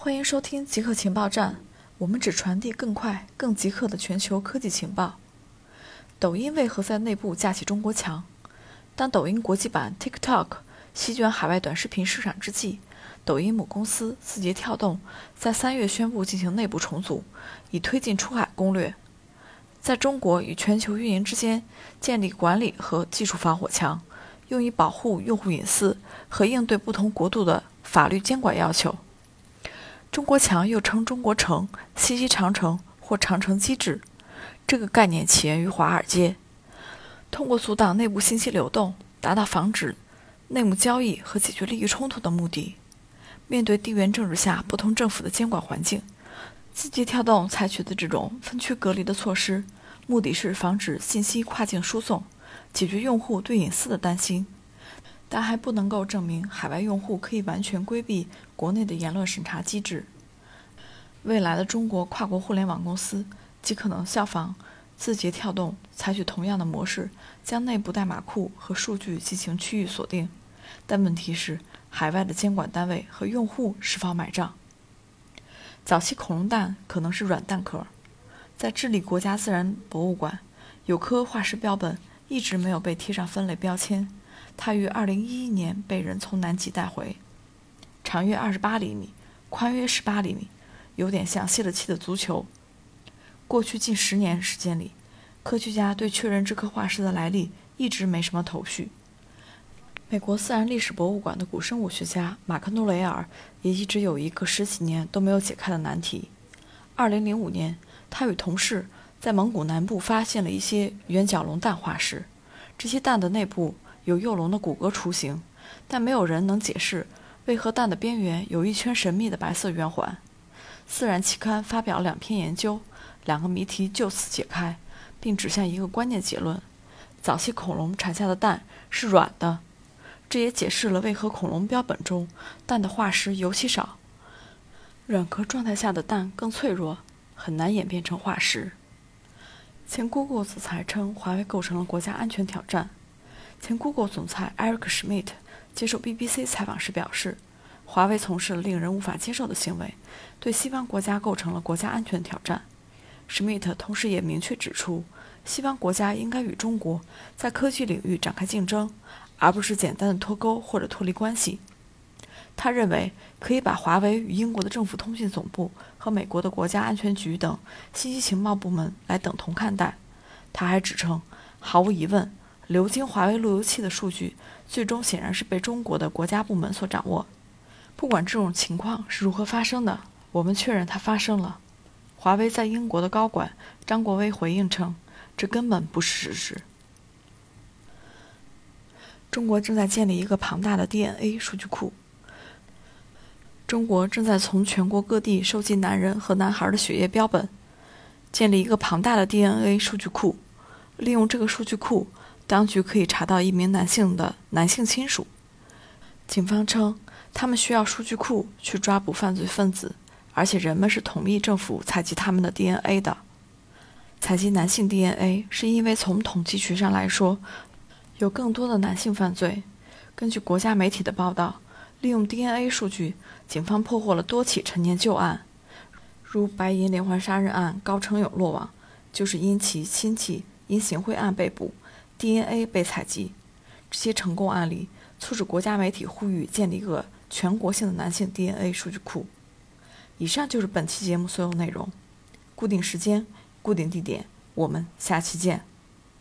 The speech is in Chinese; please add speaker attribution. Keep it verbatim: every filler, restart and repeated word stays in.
Speaker 1: 欢迎收听极客情报站，我们只传递更快、更极客的全球科技情报。抖音为何在内部架起中国墙？当抖音国际版 TikTok 席卷海外短视频市场之际，抖音母公司字节跳动在三月宣布进行内部重组，以推进出海攻略，在中国与全球运营之间建立管理和技术防火墙，用以保护用户隐私和应对不同国度的法律监管要求。中国墙又称中国城、信息长城或长城机制，这个概念起源于华尔街，通过阻挡内部信息流动，达到防止内幕交易和解决利益冲突的目的。面对地缘政治下不同政府的监管环境，字节跳动采取的这种分区隔离的措施，目的是防止信息跨境输送，解决用户对隐私的担心，但还不能够证明海外用户可以完全规避国内的言论审查机制。未来的中国跨国互联网公司极可能效仿字节跳动，采取同样的模式，将内部代码库和数据进行区域锁定。但问题是，海外的监管单位和用户是否买账？早期恐龙蛋可能是软蛋壳，在智利国家自然博物馆，有颗化石标本一直没有被贴上分类标签，它于二零一一年被人从南极带回，长约二十八厘米，宽约十八厘米，有点像泄了气的足球。过去近十年时间里，科学家对确认这颗化石的来历一直没什么头绪。美国自然历史博物馆的古生物学家马克诺雷尔也一直有一个十几年都没有解开的难题。二零零五年，他与同事在蒙古南部发现了一些圆角龙蛋化石，这些蛋的内部有幼龙的骨骼雏形，但没有人能解释为何蛋的边缘有一圈神秘的白色圆环。自然期刊发表两篇研究，两个谜题就此解开，并指向一个关键结论：早期恐龙产下的蛋是软的。这也解释了为何恐龙标本中蛋的化石尤其少。软壳状态下的蛋更脆弱，很难演变成化石。前 Google 总裁称华为构成了国家安全挑战。前 Google 总裁 Eric Schmidt 接受 B B C 采访时表示，华为从事了令人无法接受的行为，对西方国家构成了国家安全挑战。Schmidt 同时也明确指出，西方国家应该与中国在科技领域展开竞争，而不是简单的脱钩或者脱离关系。他认为可以把华为与英国的政府通信总部和美国的国家安全局等信息情报部门来等同看待。他还指称，毫无疑问，流经华为路由器的数据最终显然是被中国的国家部门所掌握。不管这种情况是如何发生的，我们确认它发生了。华为在英国的高管张国威回应称，这根本不是事实。中国正在建立一个庞大的 D N A 数据库。中国正在从全国各地收集男人和男孩的血液标本，建立一个庞大的 D N A 数据库。利用这个数据库，当局可以查到一名男性的男性亲属。警方称，他们需要数据库去抓捕犯罪分子，而且人们是同意政府采集他们的 D N A 的。采集男性 D N A 是因为从统计学上来说，有更多的男性犯罪。根据国家媒体的报道，利用 D N A 数据，警方破获了多起陈年旧案，如白银连环杀人案高成勇落网，就是因其亲戚因行贿案被捕， D N A 被采集。这些成功案例促使国家媒体呼吁建立一个全国性的男性 D N A 数据库。以上就是本期节目所有内容，固定时间，固定地点，我们下期见。